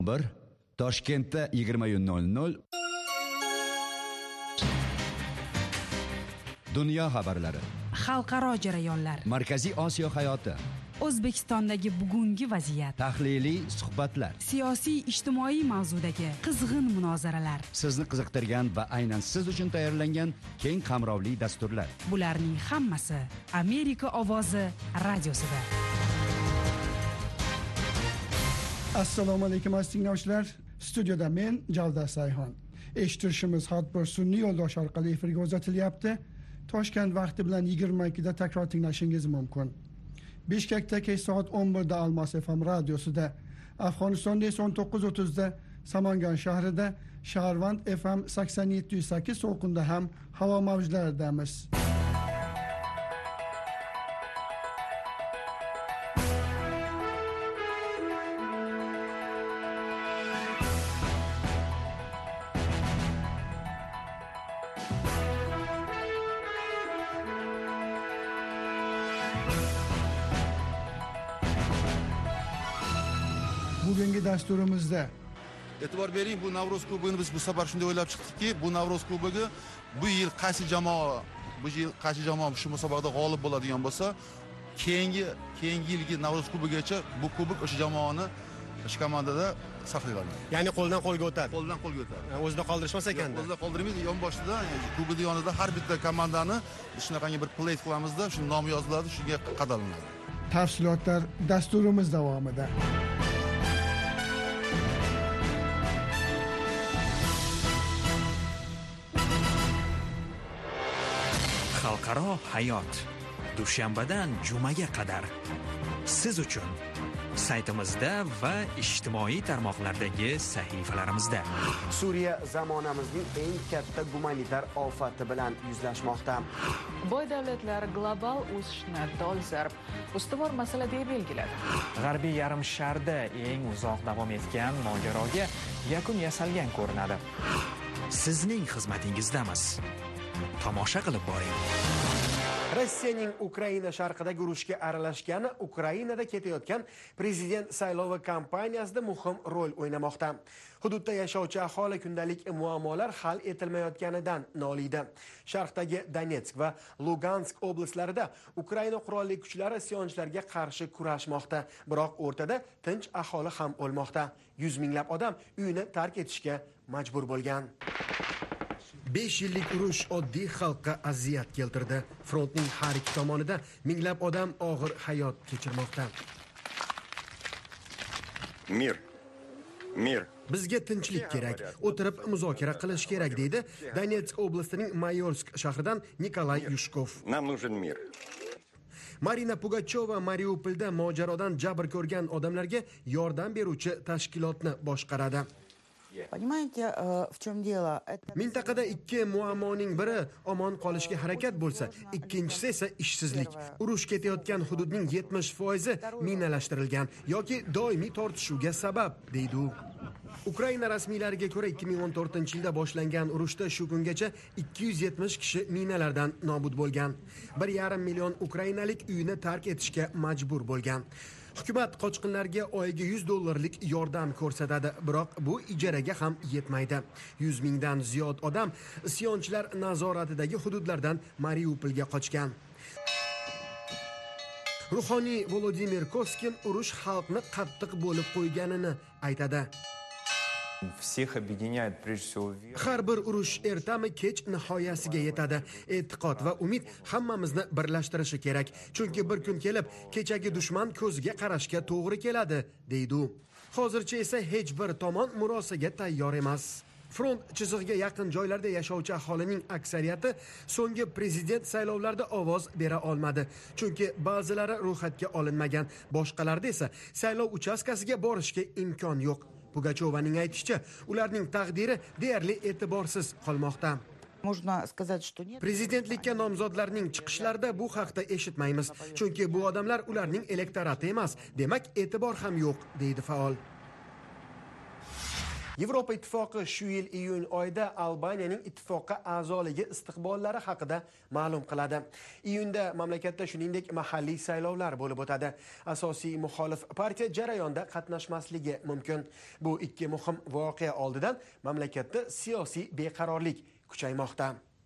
1 Toshkentda 20:00 Dunyo xabarlari, xalqaro jarayonlar, Markaziy Osiyo hayoti, O'zbekistondagi bugungi vaziyat, tahliliy suhbatlar, siyosiy ijtimoiy mavzudagi qizg'in munozaralar, sizni qiziqtirgan va aynan siz uchun tayyorlangan keng qamrovli dasturlar. bularning hammasi Amerika ovozi radiosida. Assalomu alaykum aziz tinglovchilar. Studiyada men Javdar Sayhon. Eshittirishimiz har bir sun'iy yo'ldosh orqali efirga uzatilyapti. Toshkent vaqti bilan 22 da takror tinglashingiz mumkin. Bishkekda kech soat 11 da Almos FM radiosida, Afg'onistonda esa 19:30 da Samangan shahrida, Shaharvand FM 87.8 to'lqinda ham havo mavjlaridamiz. Bugungi dasturimizda e'tibor bering, bu Navro'z kubogini biz bu safar shunday o'ylab chiqdikki, bu Navro'z kubogi bu yil qaysi jamoa shu musobaqada g'olib bo'ladigan bo'lsa, keyingi yilgi Navro'z kubogigacha bu kubok o'sha jamoani o'sha komandada saqlaydi. Ya'ni qo'ldan qo'lga o'tadi. Qo'ldan qo'lga o'tadi. O'zida qoldirishmas ekanda. O'zida qoldirmaydi, yon boshida, kubokning yonida har bitta komandani shunaqangi bir plate qilamizda, shu nomi yoziladi, shunga qadalanadi. tafsilotlar dasturimiz davomida. Xalqaro hayot dushanbadan jumaga qadar siz uchun saytimizda va ijtimoiy tarmoqlardagi sahifalarimizda. Suriya zamonamizning eng katta gumanitar ofati bilan yuzlashmoqda. Boy davlatlar global o'sishni dolzarb ustuvor masala deb belgiladi. G'arbiy yarim sharda eng uzoq davom etgan mojaroga yakun yasalgan ko'rinadi. Sizning xizmatingizdamiz. Tomosha qilib boring. Rossiyaning Ukraina sharqidagi urushga aralashgani Ukrainada ketayotgan prezident saylovi kampaniyasida muhim rol o'ynamoqda. Hududda yashovchi aholi kundalik muammolar hal etilmayotganidan noliydi. Sharqdagi Donetsk va Lugansk oblashtlarida Ukraina qurolli kuchlari isyonchilarga qarshi kurashmoqda, biroq o'rtada tinch aholi ham o'lmoqda. 100 minglab odam uyini tark etishga majbur bo'lgan. 5 yillik urush oddiy xalqqa aziyat keltirdi. Frontning har ikki tomonida minglab odam og'ir hayot kechirmoqda. Mir. Bizga tinchlik kerak, o'tirib muzokara qilish kerak deydi Donetsk oblastining Mayorsk shahridan Nikolay Yushkov. Нам нужен мир. Marina Pugacheva Mariupolda mojarodan jabr ko'rgan odamlarga yordam beruvchi tashkilotni boshqaradi. Понимаете, в чем дело? Mintaqada ikki muammoning biri omon qolishga harakat bo'lsa, ikkinchisi esa ishsizlik. Urush ketayotgan hududning 70% minalashtirilgan yoki doimiy tortishuvga sabab, deydi u. Ukraina rasmiylariga ko'ra 2014-yilda boshlangan urushda shu kungacha 270 kishi minalardan nobud bo'lgan. 1,5 million ukrainalik uyini tark etishga majbur bo'lgan. Hukumat qochqinlarga oyiga $100 yordam ko'rsatadi, biroq bu ijaraga ham yetmaydi. 100 mingdan ziyod odam isyonchilar nazoratidagi hududlardan Mariupolga qochgan. Ruhoniy Volodimir Koskin urush xalqni qattiq bo'lib qo'yganini aytadi. Har bir urush ertami kech nihoyasiga yetadi. E'tiqod va umid hammamizni birlashtirishi kerak. Chunki bir kun kelib, kechagi dushman ko'ziga qarashga to'g'ri keladi, deydi u. Hozircha esa hech bir tomon murosaga tayyor emas. Front chizig'iga yaqin joylarda yashovchi aholining aksariyati so'nggi prezident saylovlarida ovoz bera olmadi. Chunki ba'zilari ro'yxatga olinmagan, boshqalarida esa saylov uchastkasiga borishga imkon yo'q. Pugachovaning aytishicha, ularning taqdiri deyarli e'tiborsiz qolmoqda. Prezidentlikka nomzodlarning chiqishlarida bu haqda eshitmaymiz, chunki bu odamlar ularning elektorati emas, demak e'tibor ham yo'q, deydi faol. Yevropa ittifoqi shu yil iyun oyida Albaniyaning ittifoqqa a'zoligi istiqbollari haqida ma'lum qiladi. Iyunda mamlakatda shuningdek mahalliy saylovlar bo'lib o'tadi. Asosiy muxolif partiya jarayonda qatnashmasligi mumkin. Bu ikki muhim voqea oldidan mamlakatda siyosiy beqarorlik kuchaymoqda.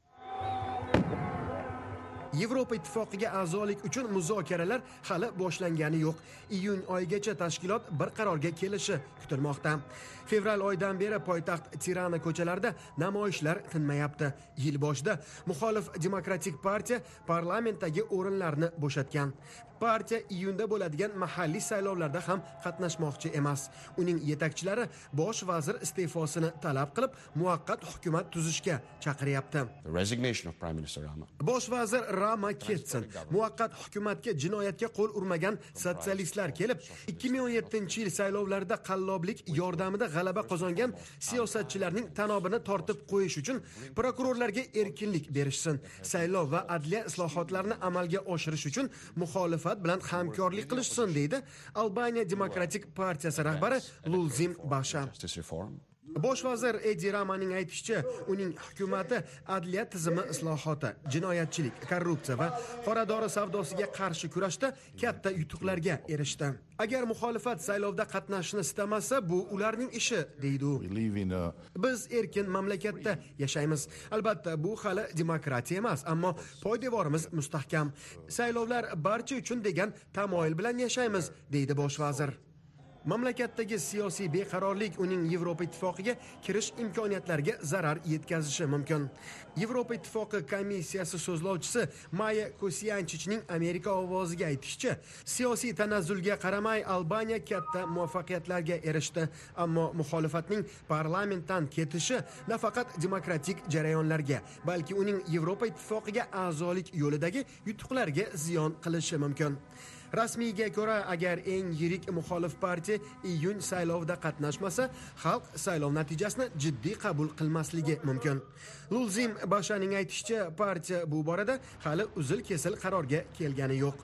Yevropa ittifoqiga a'zolik uchun muzokaralar hali boshlangani yo'q. Iyun oyigacha tashkilot bir qarorga kelishi kutilmoqda. Fevral oyidan beri poytaxt Tirana ko'chalarida namoyishlar tinmayapti. Yil boshida muxolif demokratik partiya parlamentdagi o'rinlarni bo'shatgan. Partiya iyunda bo'ladigan mahalliy saylovlarda ham qatnashmoqchi emas. Uning yetakchilari bosh vazir iste'fosini talab qilib, muvaqqat hukumat tuzishga chaqiryapti. Bosh vazir Rama ketsin. Muvaqqat hukumatga jinoyatga qo'l urmagan sotsialistlar kelib, 2017-yil saylovlarda qalloblik yordamida g'alaba qozongan siyosatchilarning tanobini tortib qo'yish uchun prokurorlarga erkinlik berishsin. Saylov va adliya islohotlarini amalga oshirish uchun muxolifat bilan hamkorlik qilishsin, deydi Albaniya Demokratik partiyasi rahbari Lulzim Basha. Bosh vazir Edi Ramaning aytishicha, uning hukumati adliya tizimi islohoti, jinoyatchilik, korrupsiya va qora dori savdosiga qarshi kurashda katta yutuqlarga erishdi. Agar muxolifat saylovda qatnashishni istamasa, bu ularning ishi, deydi u. Biz erkin mamlakatda yashaymiz. Albatta, bu hali demokratiya emas, ammo poydevorimiz mustahkam. Saylovlar barcha uchun degan tamoyil bilan yashaymiz, deydi bosh vazir. Mamlakatdagi siyosiy beqarorlik uning Yevropa ittifoqiga kirish imkoniyatlariga zarar yetkazishi mumkin. Yevropa ittifoqi komissiyasi so'zlovchisi Maya Kosiyanchichning Amerika ovoziga aytishicha, siyosiy tanazzulga qaramay Albaniya katta muvaffaqiyatlarga erishdi, ammo muxolifatning parlamentdan ketishi nafaqat demokratik jarayonlarga, balki uning Yevropa ittifoqiga a'zolik yo'lidagi yutuqlarga ziyon qilishi mumkin. Rasmiyga ko'ra, agar eng yirik muxolif partiya iyun saylovida qatnashmasa, xalq saylov natijasini jiddiy qabul qilmasligi mumkin. Lulzim Bashaning aytishicha, partiya bu borada hali uzil-kesil qarorga kelgani yo'q.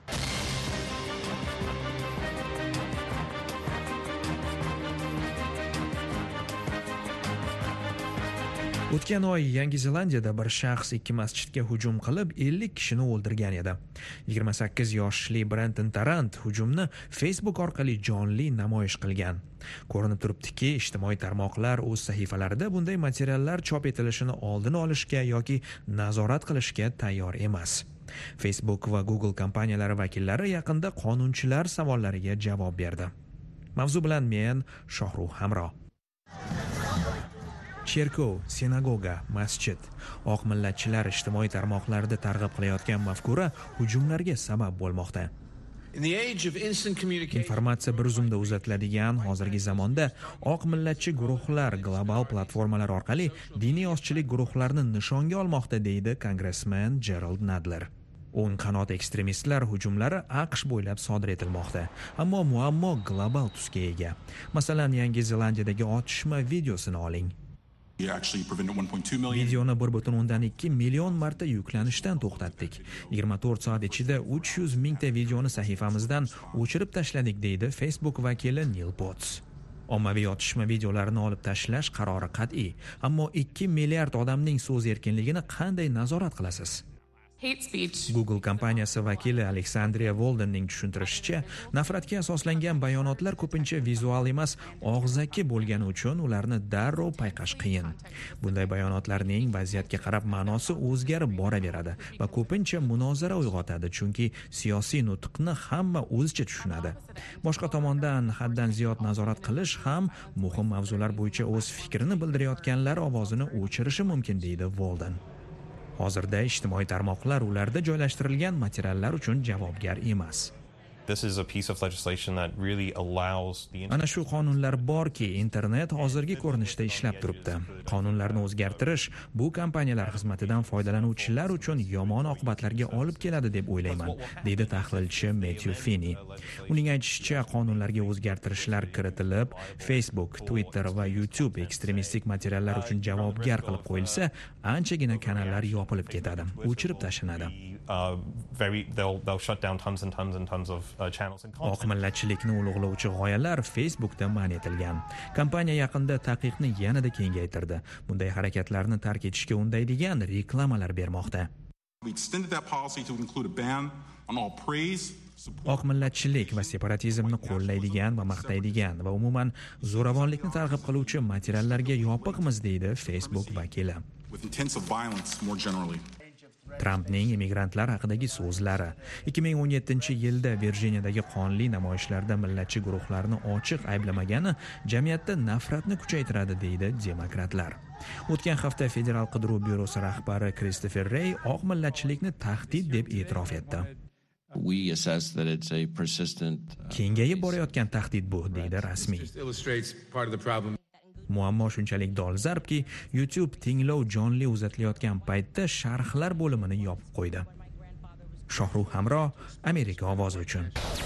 O'tgan oy Yangi Zelandiyada bir shaxs 2 masjidga hujum qilib 50 kishini o'ldirgan edi. 28 yoshli Brenton Tarrant hujumni Facebook orqali jonli namoyish qilgan. Ko'rinib turibdiki, ijtimoiy tarmoqlar o'z sahifalarida bunday materiallar chop etilishini oldini olishga yoki nazorat qilishga tayyor emas. Facebook va Google kompaniyalari vakillari yaqinda qonunchilar savollariga javob berdi. Mavzu bilan men Shohruh Hamro. Cherkov, sinagoga, masjid, oq millatchilar ijtimoiy tarmoqlarda targ'ib qilayotgan mafkura hujumlarga sabab bo'lmoqda. Informatsiya bir zumda uzatiladigan hozirgi zamonda oq millatchi guruhlar global platformalar orqali diniy ozchilik guruhlarini nishonga olmoqda, deydi kongressmen Gerald Nadler. O'ng qanot ekstremistlar hujumlari AQSh bo'ylab sodir etilmoqda, ammo muammo global tusga ega. Masalan, Yangi Zelandiyadagi otishma videosini oling. Videoni 1.2 million marta yuklanishdan to'xtatdik. 24 soat ichida 300 mingta videoni sahifamizdan o'chirib tashladik, deydi Facebook vakili Neil Potts. Ommaviy otishma videolarini olib tashlash qarori qat'iy, ammo 2 milliard odamning so'z erkinligini qanday nazorat qilasiz? Google kompaniyasi vakili Alexandria Waldenning tushuntirishicha, nafratga asoslangan bayonotlar ko'pincha vizual emas, og'zaki bo'lgani uchun ularni darrov payqash qiyin. Bunday bayonotlarning vaziyatga qarab ma'nosi o'zgarib boraveradi va ko'pincha munozara uyg'otadi, chunki siyosiy nutqni hamma o'zicha tushunadi. Boshqa tomondan, haddan ziyod nazorat qilish ham muhim mavzular bo'yicha o'z fikrini bildirayotganlar ovozini o'chirishi mumkin, deydi Walden. Hozirda ijtimoiy tarmoqlar ularda joylashtirilgan materiallar uchun javobgar emas. Ana shu qonunlar borki, internet hozirgi ko'rinishda ishlab turibdi. Qonunlarni o'zgartirish bu kompaniyalar xizmatidan foydalanuvchilar uchun yomon oqibatlarga olib keladi deb o'ylayman, deydi tahlilchi Matthew Finney. Uning aytishicha, qonunlarga o'zgartirishlar kiritilib, Facebook, Twitter va YouTube ekstremistik materiallar uchun javobgar qilib qo'yilsa, anchagina kanallar yopilib ketadi, o'chirib tashlanadi. They'll shut down tons and tons and tons of channels and Oq millatchilikni ulug'lovchi g'oyalar Facebookda man etilgan. Kompaniya yaqinda taqiqni yanada kengaytirdi. Bunday harakatlarni tark etishga undaydigan reklamalar bermoqda. We extended that policy to include a ban on all praise. Oq millatchilik va separatizmni qo'llaydigan va maqtaydigan va umuman zo'ravonlikni targ'ib qiluvchi materiallarga yopiqmiz, deydi Facebook vakili. With intensive violence more generally. Trampning immigrantlar haqidagi so'zlari 2017-yilda Virjiniyadagi qonli namoyishlarda millatchi guruhlarni ochiq ayblamagani jamiyatda nafratni kuchaytiradi, deydi demokratlar. O'tgan hafta Federal qidiruv byurosi rahbari Christopher Wray oq millatchilikni tahdid deb e'tirof etdi. Kengayib borayotgan tahdid bu, deydi rasmiy. Muammo shunchalik dolzarbki, YouTube tinglov jonli uzatilayotgan paytda sharhlar bo'limini yopib qo'ydi. Shohruh Hamro, Amerika ovozi uchun.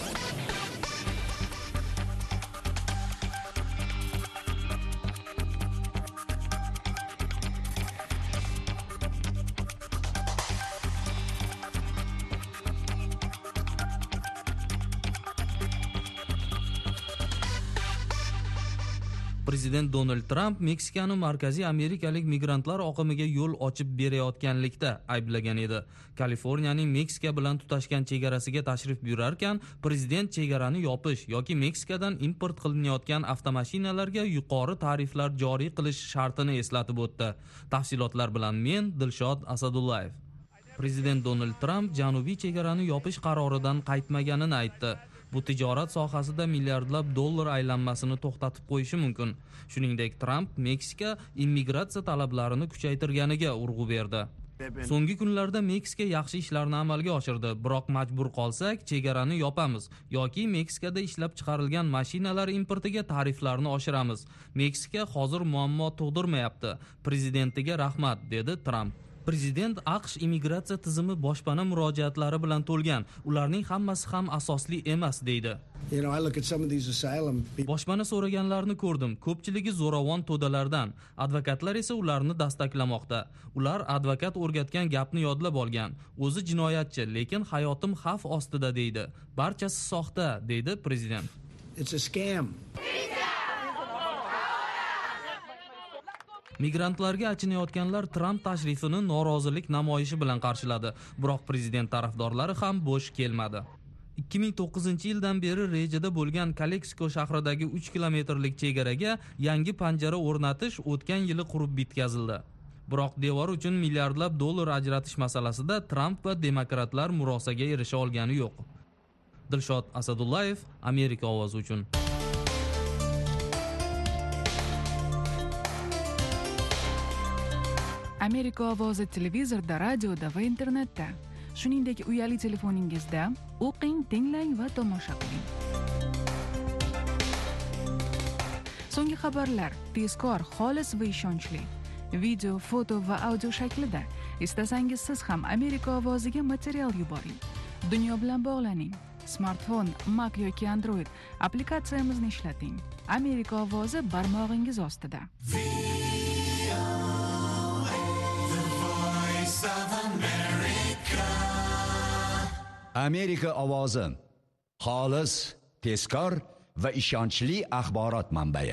Prezident Donald Trump Meksikani markaziy amerikalik migrantlar oqimiga yo'l ochib berayotganlikda ayblagan edi. Kaliforniyaning Meksika bilan tutashgan chegarasiga tashrif buyurarkan, prezident chegarani yopish yoki Meksikadan import qilinayotgan avtomashinalarga yuqori tariflar joriy qilish shartini eslatib o'tdi. Tafsilotlar bilan men Dilshod Asadullayev. Prezident Donald Trump janubiy chegarani yopish qaroridan qaytmaganini aytdi. Bu tijorat sohasida milliardlab dollar aylanmasini to'xtatib qo'yishi mumkin. Shuningdek, Trump Meksika immigratsiya talablarini kuchaytirganiga urg'u berdi. So'nggi kunlarda Meksika yaxshi ishlarni amalga oshirdi, biroq majbur qolsak, chegarani yopamiz yoki Meksikada ishlab chiqarilgan mashinalar importiga tariflarni oshiramiz. Meksika hozir muammo tug'dirmayapti. Prezidentiga rahmat, dedi Trump. Prezident AQSh immigratsiya tizimi boshpana murojaatlari bilan to'lgan. Ularning hammasi ham asosli emas, deydi. Boshpana so'raganlarni ko'rdim. Ko'pchiligi zo'ravon to'dalardan. Advokatlar esa ularni dastaklamoqda. Ular advokat o'rgatgan gapni yodlab olgan. O'zi jinoyatchi, lekin hayotim xavf ostida, deydi. Barchasi soxta, deydi prezident. It's a scam. Migrantlarga achinayotganlar Trump tashrifini norozilik namoyishi bilan qarshiladi, biroq prezident tarafdorlari ham bo'sh kelmadi. 2009-yildan beri rejada bo'lgan Kalexico shahridagi 3 kilometrlik chegaraga yangi panjara o'rnatish o'tgan yili qurib bitkazildi. Biroq devor uchun milliardlab dollar ajratish masalasida Trump va demokratlar murosaga erisha olgani yo'q. Dilshod Asadullayev, Amerika ovozi uchun. Amerika ovozi televizorda, radioda va internetda. Shuningdek, uyali telefoningizda o'qing, tinglang va tomosha qiling. So'nggi xabarlar tezkor, xolis va ishonchli. Video, foto va audio shaklida. Istasangiz siz ham Amerika ovoziga material yuboring. Dunyo bilan bog'laning. Smartfon, Mac yoki Android applikatsiyamizni ishlating. Amerika ovozi barmog'ingiz ostida. Amerika ovozi. Xolis, tezkor va ishonchli axborot manbai.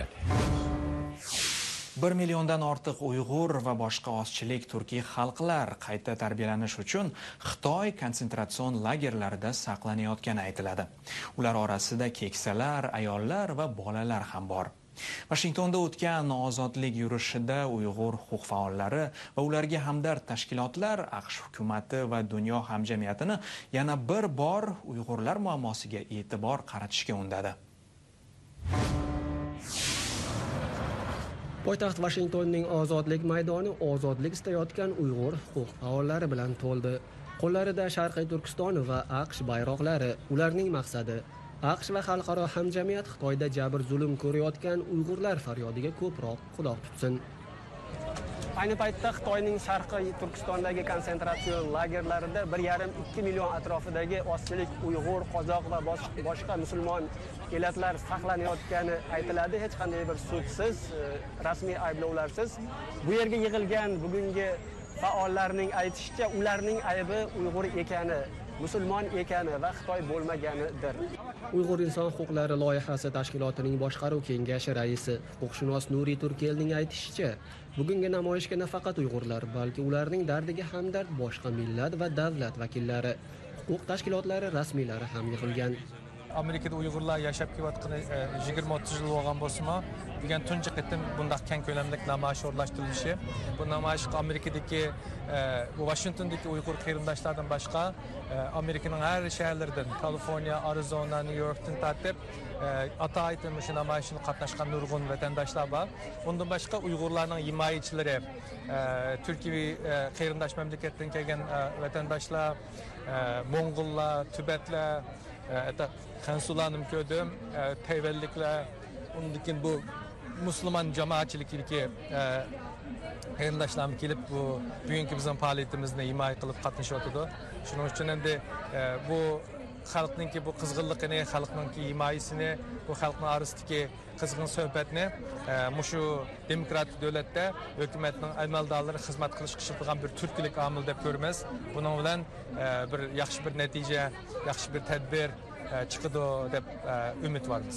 1 milliondan ortiq Uyg'ur va boshqa ozchilik turkiy xalqlar qayta tarbiyalanish uchun Xitoy konsentratsiyon lagerlarida saqlanayotgani aytiladi. Ular orasida keksalar, ayollar va bolalar ham bor. Washingtonda o'tgan ozodlik yurishida Uyg'ur huquq faollari va ularga hamdard tashkilotlar AQSh hukumati va dunyo hamjamiyatini yana bir bor Uyg'urlar muammosiga e'tibor qaratishga undadi. Poytaxt Washingtonning ozodlik maydoni ozodlik istayotgan Uyg'ur huquq faollari bilan to'ldi. Qo'llarida Sharqiy Turkiston va AQSh bayroqlari. Ularning maqsadi AQSh va xalqaro hamjamiyat Xitoyda jabr zulm ko'rayotgan Uyg'urlar faryodiga ko'proq quloq tutsin. Ayni paytda Xitoyning Sharqiy Turkistondagi konsentratsiyon lagerlarida 1,5-2 million atrofidagi ozchilik Uyg'ur, qozoq va boshqa musulmon elatlar saqlanayotgani aytiladi. Hech qanday bir sudsiz, rasmiy ayblovlarsiz. Bu yerga yig'ilgan bugungi faollarning aytishicha, ularning aybi Uyg'ur ekani musulmon ekani va Xitoy bo'lmaganidir. Uyg'ur inson huquqlari loyihasi tashkilotining boshqaruv kengashi raisi huquqshunos Nuriy Turkelning aytishicha, bugungi namoyishga nafaqat uyg'urlar, balki ularning dardiga hamdard boshqa millat va davlat vakillari, huquq tashkilotlari rasmiylari ham yig'ilgan. Amerikada Uyg'urlar yashab kelayotgani 20-30 yil bo'lgan bo'lsa-mu, degan tunji qitim bundaq keng ko'lamli namoyish o'rlashtirilishi, bu namoyish Amerikadagi Washingtondagi Uyg'ur qarindoshlardan boshqa Amerikaning har shaharlaridan, Kaliforniya, Arizona, New Yorkdan tortib ata-aytib shu namoyishda qatnashgan nurg'un vatandoshlar bor. Bundan boshqa Uyg'urlarning himoyachilari, Turkiya qarindosh mamlakatdan kelgan vatandoshlar, Mo'ng'ullar, Tibetlar, Kansulanım gördüm, teyvellikler, ondan bu Müslüman cemaatçilikdeki qarindoshlarım kelib bu bugünkü bizim faaliyetimizni himoya qilib qatnashyapti. Shuning uchun endi bu xalqninki bu qizg'inligini, xalqninki himoyasini, bu xalqning orasidagi qizg'in suhbatni mushu demokratik davlatda hukumatning amaldorlari xizmat qilish qilgan bir turkilik omil deb ko'ramiz. Buning bilan bir yaxshi bir natija, yaxshi bir tadbir chiqadi deb umidvormiz.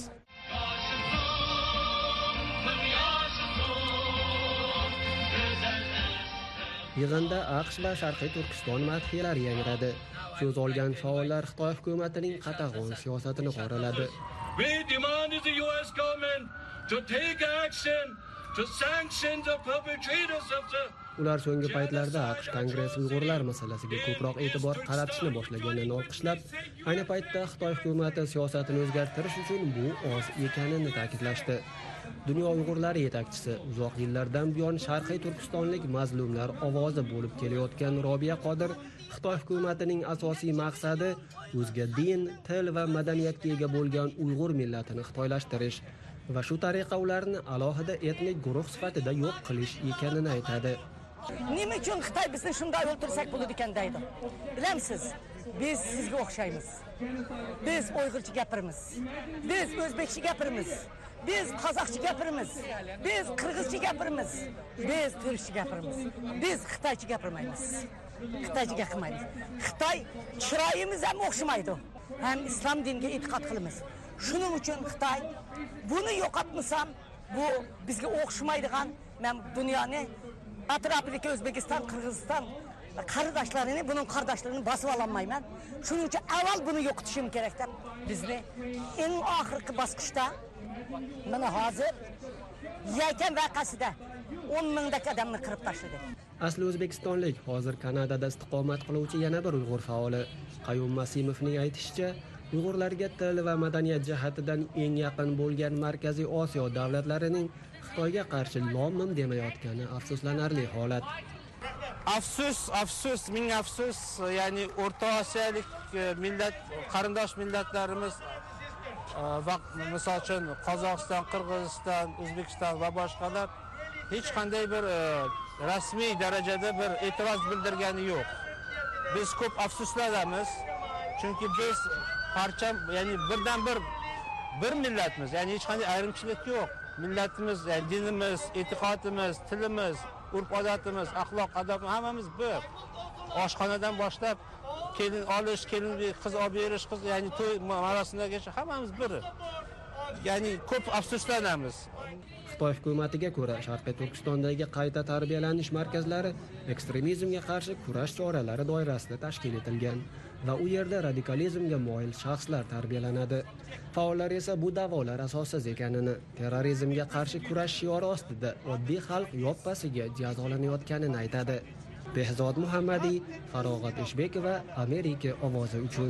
Yig'inda AQSh va Sharqiy Turkiston madhiyalari yangradi. So'z olgan faollar Xitoy hukumatining qatag'on siyosatini qoraladi. We demand the US government to take action to sanction the perpetrators of the Ular so'nggi paytlarda AQSh Kongressi Uyg'urlar masalasiga ko'proq e'tibor qaratishni boshlaganini olqishlab, ayni paytda Xitoy hukumati siyosatini o'zgartirish uchun bu oz ekanini ta'kidlashdi. Dunyo Uyg'urlari yetakchisi uzoq yillardan buyon Sharqiy Turkistonlik mazlumlar ovozi bo'lib kelayotgan Robiya Qodir Xitoy hukumatining asosiy maqsadi o'zga din, til va madaniyatga ega bo'lgan Uyg'ur millatini xitoylashtirish va shu tariqa ularni alohida etnik guruh sifatida yo'q qilish ekanini aytadi. Nima uchun Xitoy bizni shunday o'ltirsak bo'ladi ekan deydi. Bilamsiz, biz sizga o'xshaymiz. Biz Uyg'urcha gapiramiz. Biz o'zbekcha gapiramiz. Biz qozoqcha gapiramiz. Biz qirg'izcha gapiramiz. Biz turkcha gapiramiz. Biz xitoycha gapirmaymiz. Xitoycha gapirmaymiz. Xitoy chiroyimiz ham o'xshamaydi. Ham islom diniga e'tiqod qilamiz. Shuning uchun Xitoy buni yo'qotmasam, bu bizga o'xshamaydigan men dunyoni atrofidagi O'zbekiston, Qirg'iziston qarindoshlarini, buning qarindoshlarini bosib ololmayman. Shuning uchun avval buni yo'qotishim kerak deb bizni eng oxirgi bosqichda mana hozir Yakan vaqasida 10 mingdek odamni qirib tashladi. Asli o'zbekistonlik, hozir Kanadada istiqomat qiluvchi yana bir Uyg'ur faoli Qayum Masimovning aytishicha, Uyg'urlarga til va madaniyat jihatidan eng yaqin bo'lgan Markaziy Osiyo davlatlarining Xitoyga qarshi lom-mim demayotgani afsuslanarli holat. Afsus, ming afsus, ya'ni O'rta Osiyolik millat, qarindosh millatlarimiz va misol uchun Qozog'iston, Qirg'iziston, O'zbekiston va boshqalar hech qanday bir rasmiy darajada bir e'tiroz bildirgani yo'q. Biz ko'p afsuslanamiz, chunki biz parcha, ya'ni birdan bir millatmiz, ya'ni hech qanday ayrimchilik yo'q. Millatimiz, yani dinimiz, e'tiqodimiz, tilimiz, urf-odatimiz, axloq, adab hammamiz bir. Oshxonadan boshlab kelin olish, kelin qiz olib berish, qiz, ya'ni to'y marosimlarigacha hammamiz bir. Ya'ni ko'p afsuslanamiz. Xitoy hukumatiga ko'ra, Sharqiy Turkistondagi qayta tarbiyalanish markazlari ekstremizmga qarshi kurash choralari doirasida tashkil etilgan va u yerda radikalizmga moyil shaxslar tarbiyalanadi. Faollar esa bu da'volar asossiz ekanini, terrorizmga qarshi kurash shiori ostida oddiy xalq yoppasiga jazolanayotganini aytadi. Behzod Muhammadiy, Farog'at Eshbekova, Amerika ovozi uchun.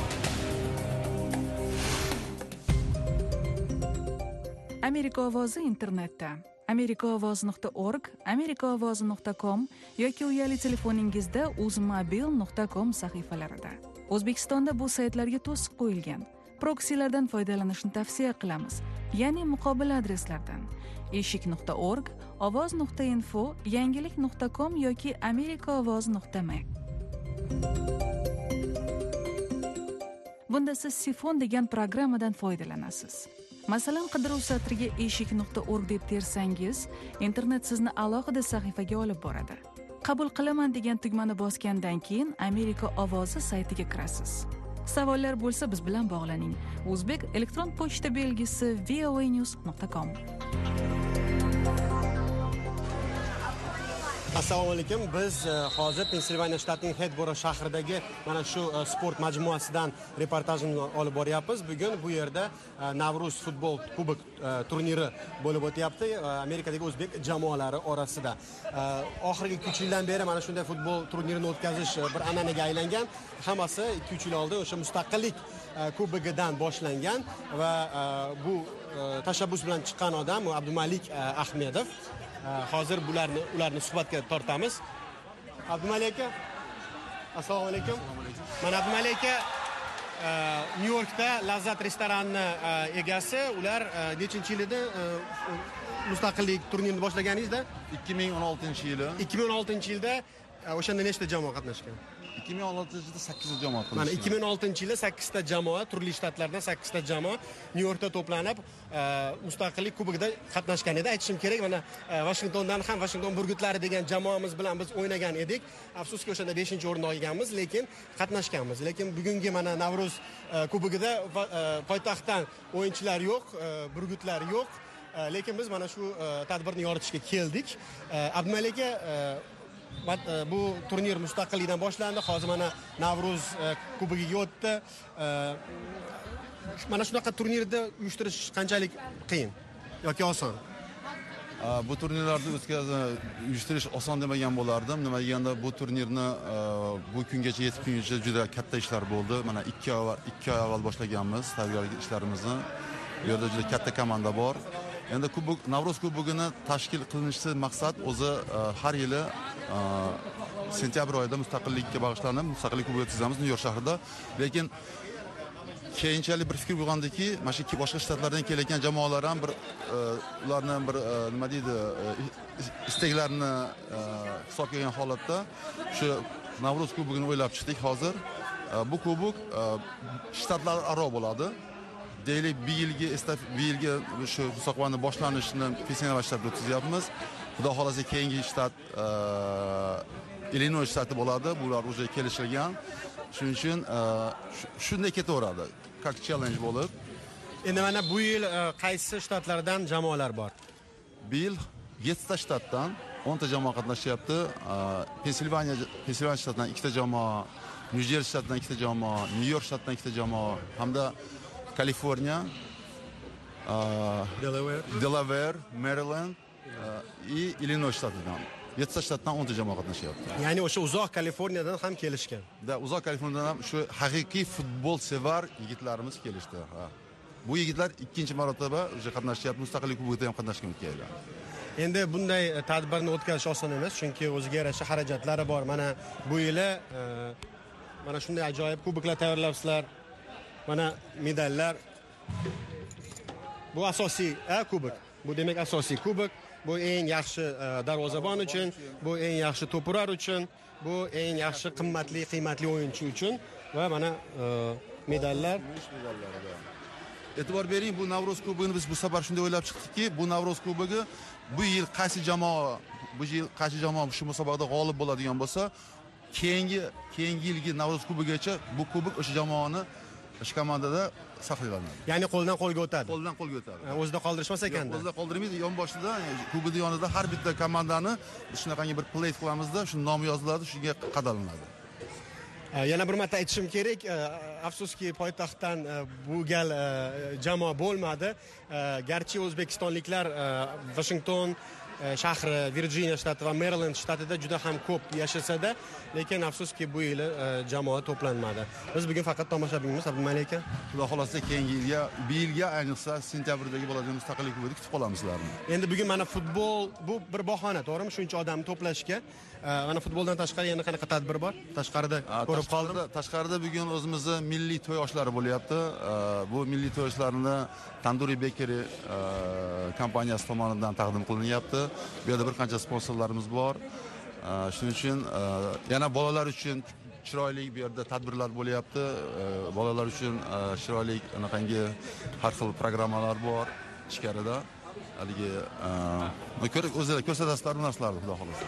Amerika ovozi internetda amerikaovoz.org, amerikaovozi.com yoki uyali telefoningizda uzmobil.com sahifalarida. O'zbekistonda bu saytlarga to'siq qo'yilgan. Proksilardan foydalanishni tavsiya qilamiz, ya'ni muqobil adreslardan eshik.org, ovoz.info, yangilik.com yoki amerikaovoz.me. Bunda siz Sifon degan programmadan foydalanasiz. Masalan, qidiruv satriga eshik.org deb tersangiz, internet sizni alohida sahifaga olib boradi. qabul qilaman degan tugmani bosgandan keyin Amerika ovozi saytiga kirasiz. Savollar bo'lsa biz bilan bog'laning. O'zbek elektron pochta belgisi voanews.com. Assalomu alaykum. Biz hozir Pensilvaniya shtatining Hedboro shahridagi mana shu sport majmuasidan reportajni olib boryapmiz. Bugun bu yerda Navruz futbol kubok turniri bo'lib o'tyapti Amerikadagi o'zbek jamoalari orasida. Oxirgi 3 yildan beri mana shunday futbol turnirini o'tkazish bir an'anaga aylangan. Hammasi 2-3 yil oldin o'sha mustaqillik kubogidan boshlangan va bu tashabbus bilan chiqqan odam Abdumalik Ahmedov. Hozir ularni suhbatga tortamiz. Abdumalik aka, assalomu alaykum. Mana Abdumalik aka Nyu-Yorkda Lazzat restorani egasi. Ular nechinchi yilda mustaqillik turnirini boshlaganingizda? 2016-yili. 2016-yilda o'shanda nechta jamoa qatnashgan? 2016-yilda 8 jamoa qatnashgan. Mana 2016-yilda 8 ta jamoa, turli shtatlardan 8 ta jamoa Nyu-Yorkda to'planib, mustaqillik kubogida qatnashgan edi. Aytishim kerak, mana Washingtondan ham Washington burgutlari degan jamoamiz bilan biz o'ynagan edik. Afsuski o'shanda 5-o'rinni olganmiz, lekin qatnashganmiz. Lekin bugungi mana Navruz kubogida poytaxtdan o'yinchilar yo'q, burgutlar yo'q. Lekin biz mana shu tadbirni yoritishga keldik. Abdumalik aka, bu turnir mustaqillikdan boshlandi. Hozir mana Navruz kubogiga o'tdi. Mana shunaqa turnirni uyushtirish qanchalik qiyin yoki oson? Bu turnirlarni uyushtirish oson demagan bo'lardim. Nima deganda bu turnirni bu kungacha yetib kungacha juda katta ishlar bo'ldi. Mana 2 oy avval boshlaganmiz tayyorgarlik ishlarimizni. Bu yerda juda katta komanda bor. Endi kubok Navruz kubogini tashkil qilinishi maqsad o'zi har yili sentyabr oyida mustaqillikka bag'ishlanib mustaqillik kubogi o'tkazamiz Nyu-York shahrida. Lekin keyinchalik bir fikr bo'lgandiki, mana shu boshqa shtatlardan kelayotgan jamoalar ham bir ularni bir nima deydi, istaklarini hisobga olgan holatda shu Navruz kubogini o'ylab chiqdik hozir. Bu kubok shtatlar aro bo'ladi. Deylik bir yilga shu musobaqaning boshlanishini Pensilvaniya shtatida o'tkazyapmiz. Xudo xolasa keyingi shtat Illinois shtati bo'ladi. Bular уже kelishilgan. Shuning uchun shunday ketaveradi. Как challenge bo'lib. Endi mana bu yil qaysi shtatlardan jamoalar bor? Bu yil 7 ta shtatdan 10 ta jamoa qatnashyapti. Pensilvaniya shtatidan 2 ta jamoa, Nyu-Jersi shtatidan 2 ta jamoa, Nyu-York shtatidan 2 ta jamoa hamda Kaliforniya, Delaware, Maryland и Illinois shtatidan 7 ta shtatdan 10 ta jamoa qatnashyapti. Ya'ni o'sha uzoq Kaliforniyadan ham kelishgan. Uzoq Kaliforniyadan ham shu haqiqiy futbol sevar yigitlarimiz kelishdi. Bu yigitlar ikkinchi marotaba o'sha qatnashyapti, mustaqillik kubogida ham qatnashgan kelgan. Endi bunday tadbirni o'tkazish oson emas, chunki o'ziga yarasha xarajatlari bor. Mana bu yili mana shunday ajoyib kuboklar tayyorlabsizlar. Mana medallar. Bu asosiy kubok. Bu demak asosiy kubok. Bu eng yaxshi darvozabon uchun, bu eng yaxshi to'purar uchun, bu eng yaxshi qiymatli o'yinchi uchun va mana medallar. E'tibor bering, bu Navruz kubogini biz bu safar shunday o'ylab chiqdikki, bu Navruz kubogi bu yil qaysi jamoa shu musobaqada g'olib bo'ladigan bo'lsa, keyingi yilgi Navruz kubogigacha bu kubok o'sha jamoani o'sha komandada saqlanadi. Ya'ni qo'ldan qo'lga o'tadi. Qo'ldan qo'lga o'tadi. O'zida qoldirishmas ekanda. O'zida qoldirmaydi, yon boshida, kubogning yonida har bitta komandani shunaqangi bir plate qilamizda, shu nomi yoziladi, shunga qadalanadi. Yana bir marta aytishim kerak, afsuski poytaxtdan bu gal jamoa bo'lmadi. Garchi o'zbekistonliklar Washington shahri, Virjiniya shtati va Maryland shtatida juda ham ko'p yashasada, lekin afsuski bu yil jamoa to'planmadi. Biz bugun faqat tomoshabinmiz, Abdumalik aka. Xudo xolasa keyingi yilga ayniqsa sentyabrdagi bo'ladigan mustaqillik kubogida kutib qolamiz ularni. Endi bugun mana futbol bu bir bahona, to'g'rimi? Shuncha odamni to'plashga. Mana futboldan tashqari yana qanaqa tadbir bor? Tashqarida ko'rib qoldim. Tashqarida bugun o'zimizning milliy to'y oshlari bo'lyapti. Bu milliy to'y oshlarini Tandoori Bakery kompaniyasi tomonidan taqdim qilinyapti. Bu yerda bir qancha sponsorlarimiz bor. Shuning uchun yana bolalar uchun chiroyli bu yerda tadbirlar bo'lyapti. Bolalar uchun chiroyli anaqangi har xil programmalar bor ichkarida. Haligi o'zlari ko'rsatasizlar bu narsalarni, xudo xolasa.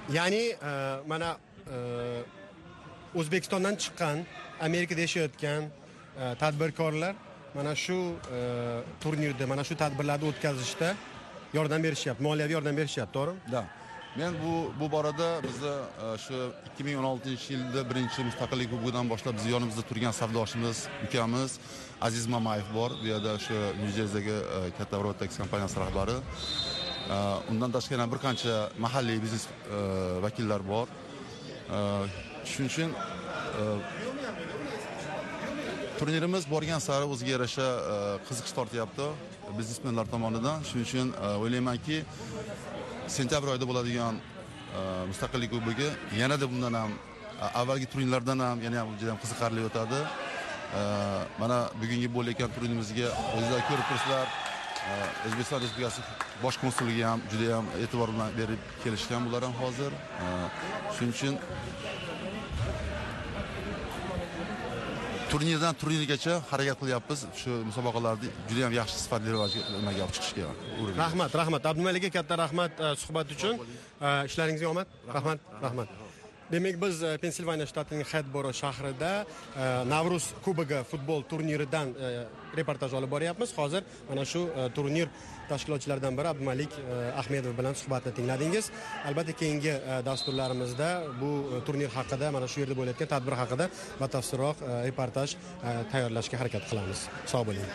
Ya'ni mana O'zbekistondan chiqqan, Amerikada yashayotgan tadbirkorlar mana shu turnirda, mana shu tadbirlarni o'tkazishda yordam berishyapti, moliyaviy yordam berishyapti, to'g'rimi? Da. Men bu borada bizni shu 2016-yilda birinchi mustaqillik kubogidan boshlab biz yonimizda turgan savdoshimiz, ukamiz Aziz Mamayev bor. Bu yerda shu New-Jersidagi katta Rotex kompaniyasi rahbari. Undan tashqari yana bir qancha mahalliy biznes vakillar bor. Shuning uchun turnirimiz borgan sari o'ziga yarasha qiziqish tortyapti biznesmenlar tomonidan. Shuning uchun o'ylaymanki, sentabr oyida bo'ladigan mustaqillik kubogi yanada bundan ham avvalgi turnirlardan ham yana ham juda ham qiziqarli o'tadi. Mana bugungi bo'layotgan turnirimizga o'zingizlar ko'rib turibsizlar. O'zbekiston Respublikasi bosh konsulligi ham juda ham e'tibor bilan berib kelishgan bular ham hozir. Shuning uchun turnirdan turnirgacha harakat qilyapmiz. Shu musobaqalarni juda ham yaxshi sifatli rivojga olib chiqishga. Rahmat. Abdumalik aka, katta rahmat suhbat uchun. Ishlaringizga omad. Rahmat. Demak, biz Pensilvaniya shtatining Xedboro shahrida Navruz kubogi futbol turniridan reportaj olib boryapmiz. Hozir mana shu turnir tashkilotchilaridan biri Abdumalik Ahmedov bilan suhbatni tingladingiz. Albatta keyingi dasturlarimizda bu turnir haqida, mana shu yerda bo'layotgan tadbir haqida batafsilroq reportaj tayyorlashga harakat qilamiz. Sog' bo'ling.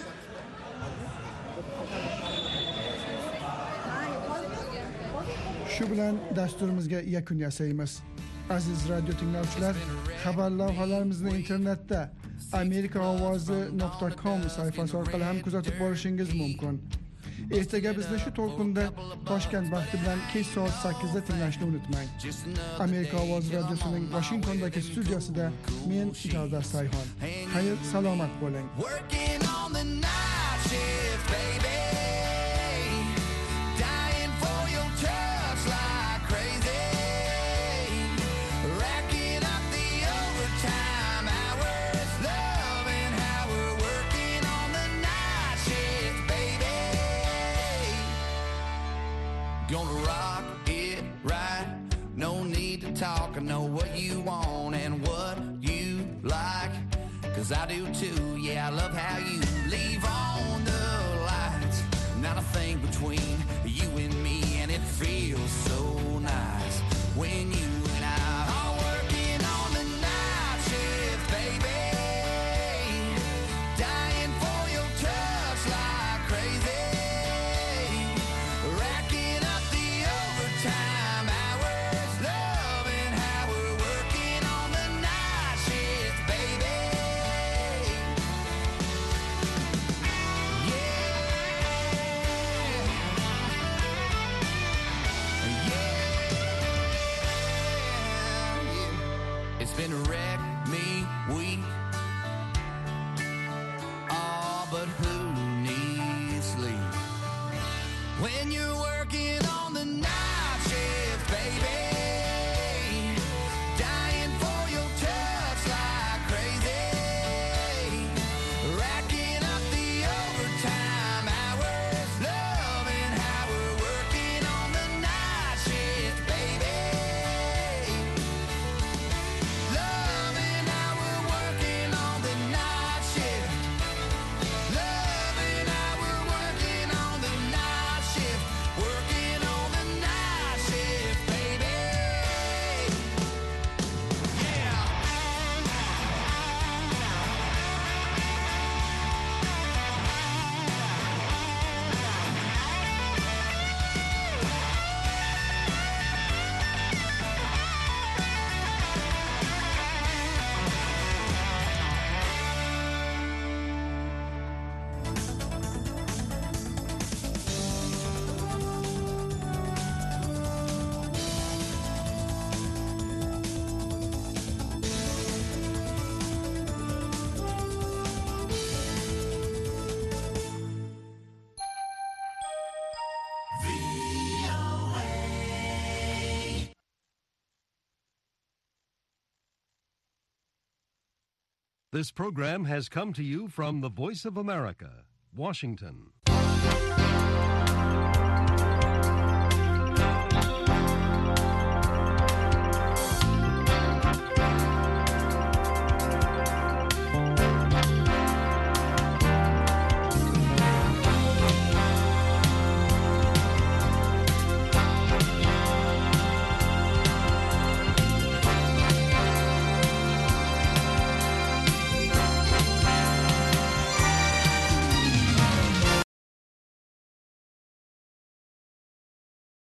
Shu bilan dasturimizga yakun yasaymiz. Aziz radio tinglovchilar, xabar lavhalarimizni internetda amerikaovozi.com sayfasi orqali ham kuzatib borishingiz mumkin. Ertaga bizni shu to'lqinda Toshkent vaqti bilan kech soat 8 da tinglashni unutmang. Amerika ovozi radiosining Washingtondagi studiyasida men Javdar Sayhon. Xayr, salomat bo'ling. Gonna rock it right. No need to talk. I know what you want and what you like. 'Cause I do too. Yeah, I love how you leave on the lights. Not a thing between you and me, and it feels so nice when you and I are working on the night shift, baby. Dying for your touch like crazy. Racking up the overtime hours, loving how we're working on the night shift, baby. It's been a wreck me week. Oh, but who needs sleep when you're working on the night shift, baby? Dying for your touch like crazy. Racking up the overtime hours, loving how we're working on the night shift, baby. Loving how we're working on the night shift. Loving how we're working on the night shift. Working on the night shift, baby. Yeah. This program has come to you from the Voice of America, Washington.